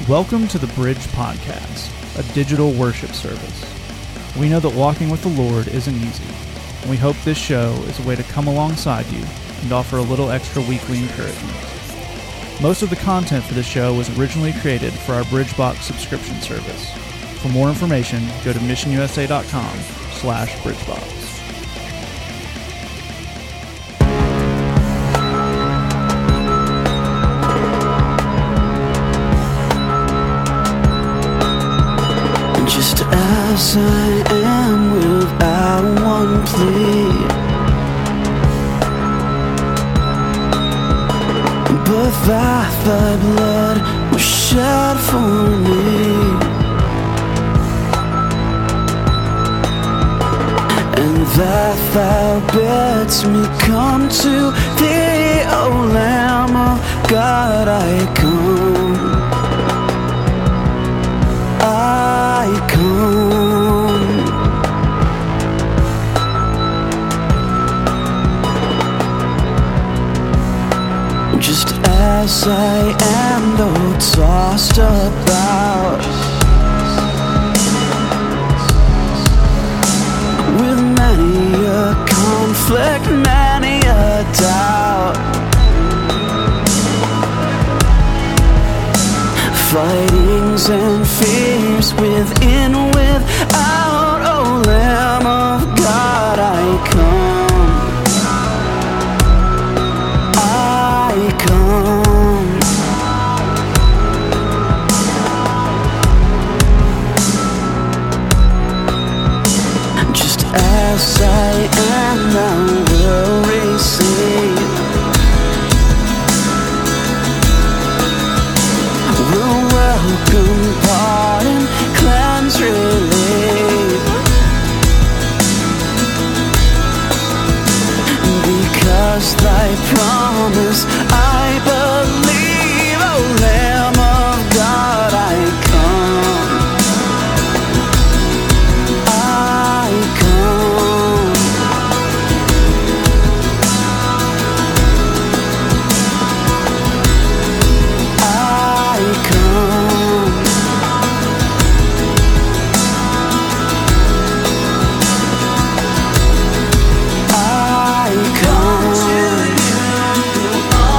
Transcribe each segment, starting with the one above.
Welcome to the Bridge Podcast, a digital worship service. We know that walking with the Lord isn't easy, and we hope this show is a way to come alongside you and offer a little extra weekly encouragement. Most of the content for the show was originally created for our BridgeBox subscription service. For more information, go to missionusa.com/BridgeBox. Just as I am without one plea, but that thy blood was shed for me, and that thou bids me come to thee, O Lamb of God, I come. I come. Just as I am, though tossed about with many a conflict, many a doubt, fightings and fears within, without, O Lamb of God, I come. I come. Just as I am, thou will receive. Welcome, pardon, cleanse, relief, because thy promise I believe, O Lamb of God, I come. I come. I come. I come to you,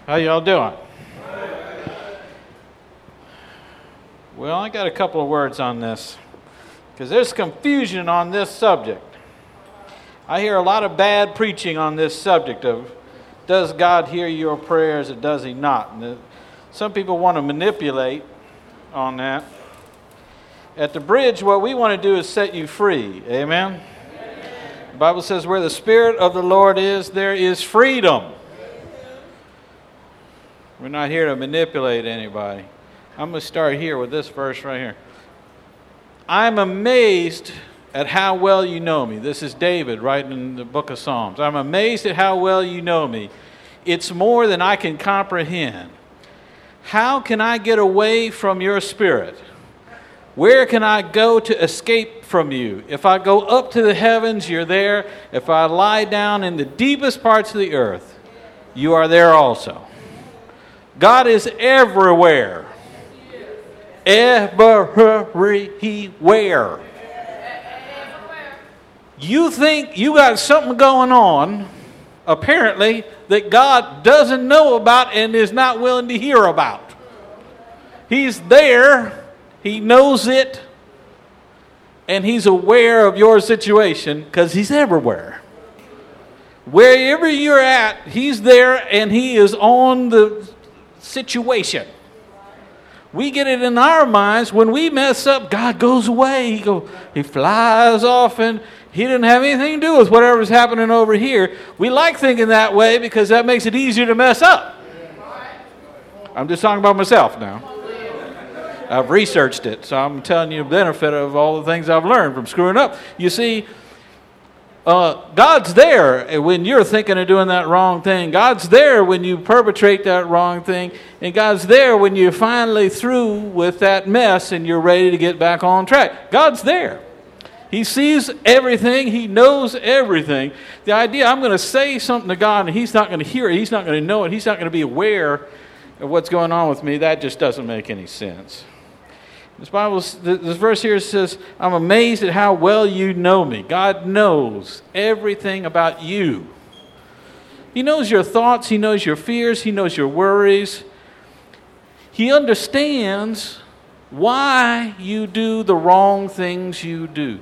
How y'all doing? Well, I got a couple of words on this because there's confusion on this subject. I hear a lot of bad preaching on this subject of does God hear your prayers or does he not? And some people want to manipulate on that. At the bridge, what we want to do is set you free. Amen? The Bible says where the Spirit of the Lord is, there is freedom. We're not here to manipulate anybody. I'm going to start here with this verse right here. I'm amazed at how well you know me. This is David writing in the book of Psalms. I'm amazed at how well you know me. It's more than I can comprehend. How can I get away from your spirit? Where can I go to escape from you? If I go up to the heavens, you're there. If I lie down in the deepest parts of the earth, you are there also. God is everywhere. Everywhere. You think you got something going on, apparently, that God doesn't know about and is not willing to hear about. He's there. He knows it. And he's aware of your situation because he's everywhere. Wherever you're at, he's there and he is on the situation. We get it in our minds when we mess up, God goes away. He flies off and he didn't have anything to do with whatever's happening over here. We like thinking that way because that makes it easier to mess up. I'm just talking about myself now. I've researched it, so I'm telling you the benefit of all the things I've learned from screwing up. You see, God's there when you're thinking of doing that wrong thing. God's there when you perpetrate that wrong thing. And God's there when you're finally through with that mess and you're ready to get back on track. God's there. He sees everything. He knows everything. The idea, I'm going to say something to God and he's not going to hear it. He's not going to know it. He's not going to be aware of what's going on with me. That just doesn't make any sense. This verse here says, I'm amazed at how well you know me. God knows everything about you. He knows your thoughts. He knows your fears. He knows your worries. He understands why you do the wrong things you do.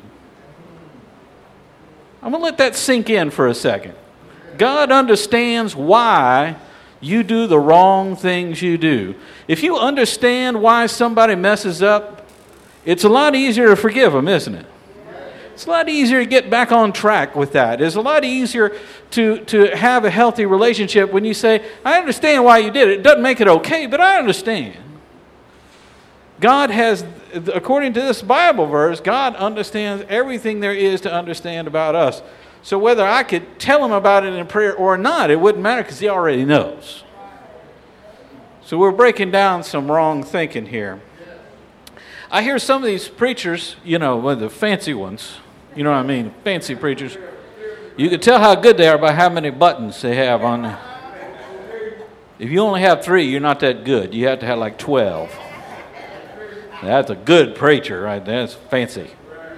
I'm going to let that sink in for a second. God understands why you do the wrong things you do. If you understand why somebody messes up, it's a lot easier to forgive them, isn't it? It's a lot easier to get back on track with that. It's a lot easier to have a healthy relationship when you say, I understand why you did it. It doesn't make it okay, but I understand. God has, according to this Bible verse, God understands everything there is to understand about us. So whether I could tell him about it in prayer or not, it wouldn't matter because he already knows. So we're breaking down some wrong thinking here. I hear some of these preachers, the fancy ones, you know what I mean, fancy preachers. You can tell how good they are by how many buttons they have on them. If you only have 3, you're not that good. You have to have like 12. That's a good preacher right there. That's fancy.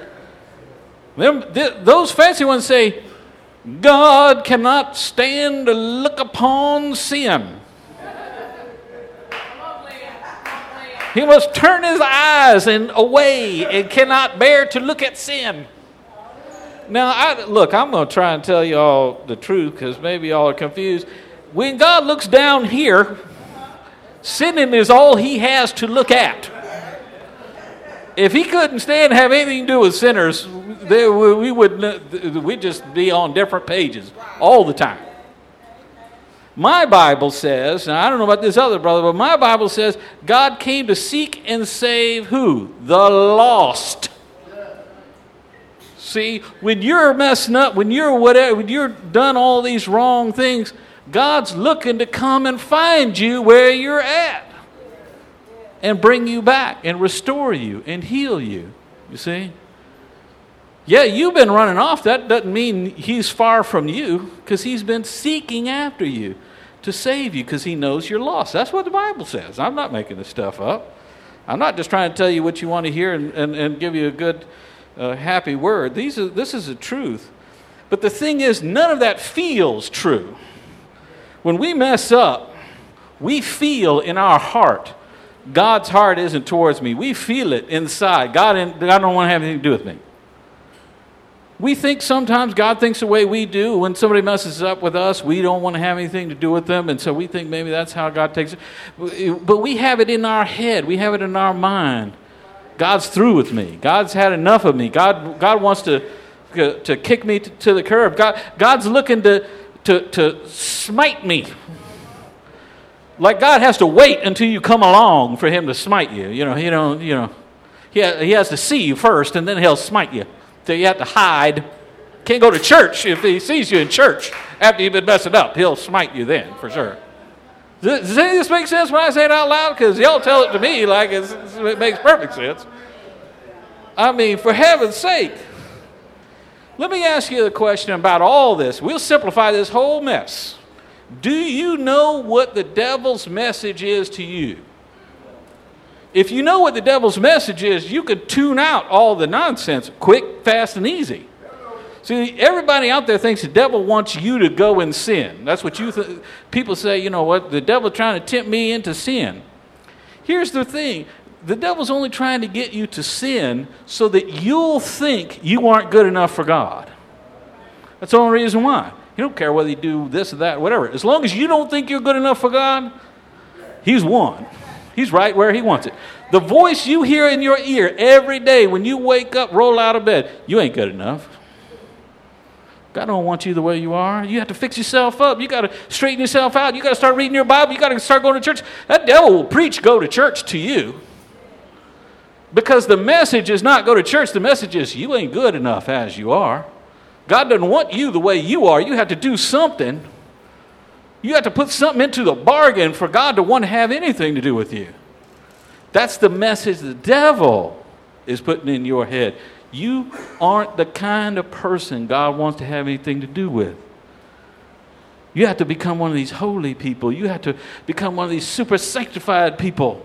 Those fancy ones say, God cannot stand to look upon sin. He must turn his eyes away and cannot bear to look at sin. Now, I'm going to try and tell you all the truth because maybe y'all are confused. When God looks down here, sinning is all he has to look at. If he couldn't stand to have anything to do with sinners, we'd just be on different pages all the time. My Bible says, and I don't know about this other brother, but my Bible says God came to seek and save who? The lost. See, when you're messing up, when you're done all these wrong things, God's looking to come and find you where you're at and bring you back and restore you and heal you. You see? Yeah, you've been running off. That doesn't mean he's far from you because he's been seeking after you to save you because he knows you're lost. That's what the Bible says. I'm not making this stuff up. I'm not just trying to tell you what you want to hear and give you a good, happy word. This is the truth. But the thing is, none of that feels true. When we mess up, We feel in our heart, God's heart isn't towards me. We feel it inside. God don't want to have anything to do with me. We think sometimes God thinks the way we do. When somebody messes up with us, we don't want to have anything to do with them, and so we think maybe that's how God takes it. But we have it in our head. We have it in our mind. God's through with me. God's had enough of me. God wants to kick me to the curb. God's looking to smite me. Like God has to wait until you come along for him to smite you. He has to see you first, and then he'll smite you. So you have to hide. Can't go to church if he sees you in church after you've been messing up. He'll smite you then, for sure. Does any of this make sense when I say it out loud? Because y'all tell it to me like it makes perfect sense. I mean, for heaven's sake. Let me ask you the question about all this. We'll simplify this whole mess. Do you know what the devil's message is to you? If you know what the devil's message is, you could tune out all the nonsense quick, fast, and easy. See, everybody out there thinks the devil wants you to go and sin. That's what people say, you know what, the devil's trying to tempt me into sin. Here's the thing. The devil's only trying to get you to sin so that you'll think you aren't good enough for God. That's the only reason why. He don't care whether you do this or that, whatever. As long as you don't think you're good enough for God, he's won. He's right where he wants it. The voice you hear in your ear every day when you wake up, roll out of bed, you ain't good enough. God don't want you the way you are. You have to fix yourself up. You got to straighten yourself out. You got to start reading your Bible. You got to start going to church. That devil will preach go to church to you. Because the message is not go to church. The message is you ain't good enough as you are. God doesn't want you the way you are. You have to do something. You have to put something into the bargain for God to want to have anything to do with you. That's the message the devil is putting in your head. You aren't the kind of person God wants to have anything to do with. You have to become one of these holy people. You have to become one of these super sanctified people.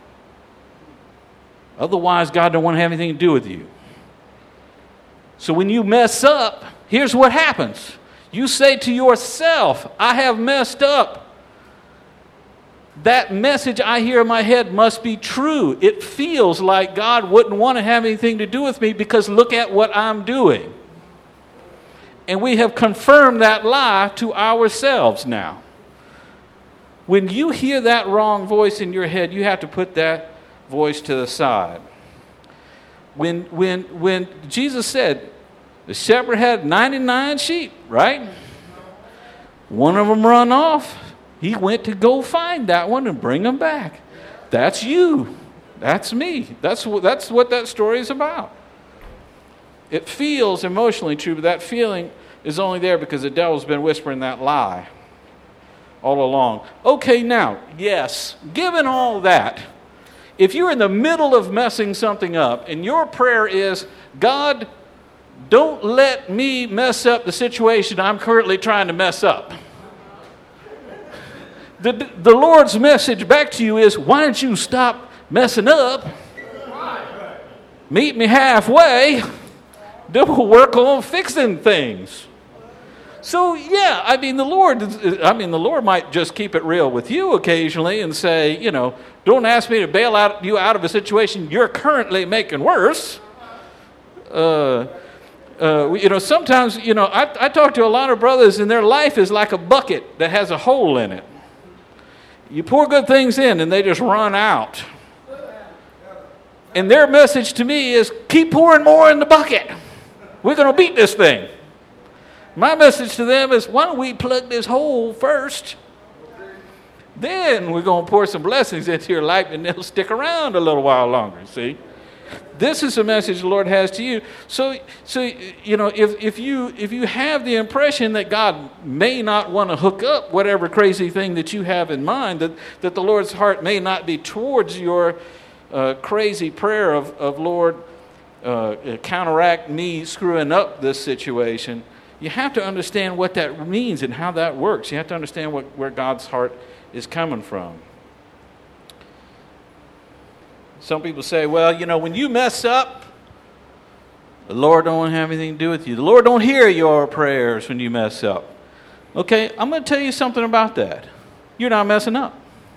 Otherwise, God don't want to have anything to do with you. So when you mess up, here's what happens. You say to yourself, I have messed up. That message I hear in my head must be true. It feels like God wouldn't want to have anything to do with me because look at what I'm doing. And we have confirmed that lie to ourselves now. When you hear that wrong voice in your head, you have to put that voice to the side. When Jesus said, the shepherd had 99 sheep, right? One of them run off. He went to go find that one and bring them back. That's you. That's me. That's what that story is about. It feels emotionally true, but that feeling is only there because the devil's been whispering that lie all along. Okay, now, yes, given all that, if you're in the middle of messing something up and your prayer is, God, don't let me mess up the situation I'm currently trying to mess up. The Lord's message back to you is, why don't you stop messing up? Meet me halfway. Then we'll work on fixing things. So yeah, the Lord might just keep it real with you occasionally and say, don't ask me to bail you out of a situation you're currently making worse. Sometimes, I talk to a lot of brothers and their life is like a bucket that has a hole in it. You pour good things in and they just run out. And their message to me is, keep pouring more in the bucket. We're going to beat this thing. My message to them is, why don't we plug this hole first? Then we're going to pour some blessings into your life and they'll stick around a little while longer, see? This is the message the Lord has to you. So if you have the impression that God may not want to hook up whatever crazy thing that you have in mind, that the Lord's heart may not be towards your crazy prayer of Lord, counteract me screwing up this situation, you have to understand what that means and how that works. You have to understand where God's heart is coming from. Some people say, well, when you mess up, the Lord don't want to have anything to do with you. The Lord don't hear your prayers when you mess up. Okay, I'm going to tell you something about that. You're not messing up.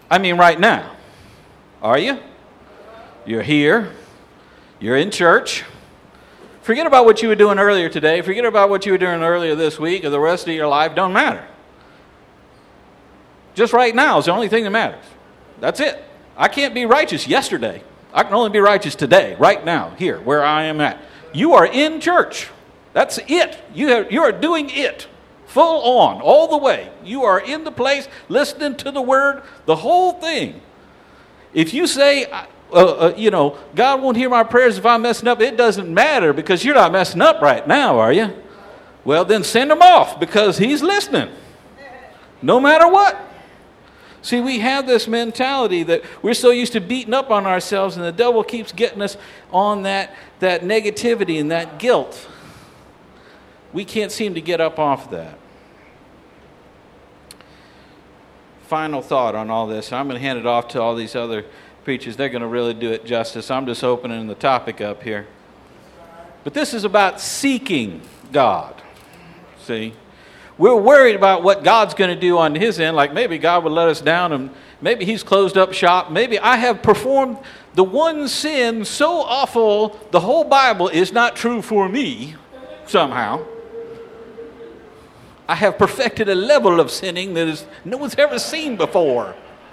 I mean right now. Are you? You're here. You're in church. Forget about what you were doing earlier today. Forget about what you were doing earlier this week or the rest of your life. Don't matter. Just right now is the only thing that matters. That's it. I can't be righteous yesterday. I can only be righteous today, right now, here, where I am at. You are in church. That's it. You are doing it. Full on, all the way. You are in the place, listening to the word, the whole thing. If you say, God won't hear my prayers if I'm messing up, it doesn't matter because you're not messing up right now, are you? Well, then send him off because he's listening. No matter what. See, we have this mentality that we're so used to beating up on ourselves, and the devil keeps getting us on that negativity and that guilt. We can't seem to get up off that. Final thought on all this. I'm going to hand it off to all these other preachers. They're going to really do it justice. I'm just opening the topic up here. But this is about seeking God. See? We're worried about what God's going to do on his end, like maybe God will let us down and maybe he's closed up shop. Maybe I have performed the one sin so awful the whole Bible is not true for me somehow. I have perfected a level of sinning that no one's ever seen before.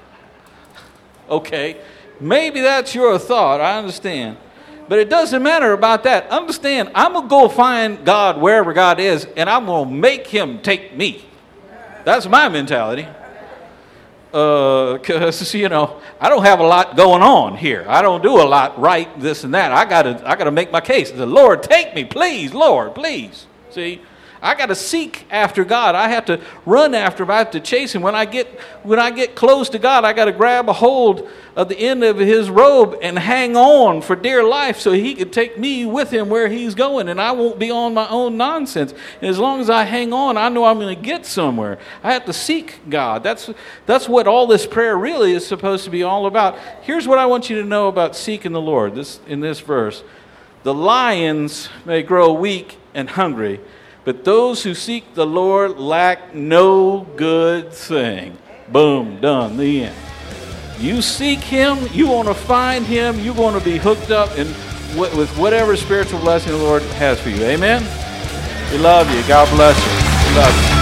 Okay, maybe that's your thought, I understand. But it doesn't matter about that. Understand, I'm going to go find God wherever God is, and I'm going to make him take me. That's my mentality. Because, I don't have a lot going on here. I don't do a lot right, this and that. I gotta make my case. The Lord, take me, please, Lord, please. See? I got to seek after God. I have to run after him. I have to chase him. When I get close to God, I got to grab a hold of the end of his robe and hang on for dear life so he can take me with him where he's going, and I won't be on my own nonsense. And as long as I hang on, I know I'm going to get somewhere. I have to seek God. That's what all this prayer really is supposed to be all about. Here's what I want you to know about seeking the Lord in this verse. The lions may grow weak and hungry, but those who seek the Lord lack no good thing. Boom, done, the end. You seek him, you want to find him, you want to be hooked up with whatever spiritual blessing the Lord has for you. Amen? We love you. God bless you. We love you.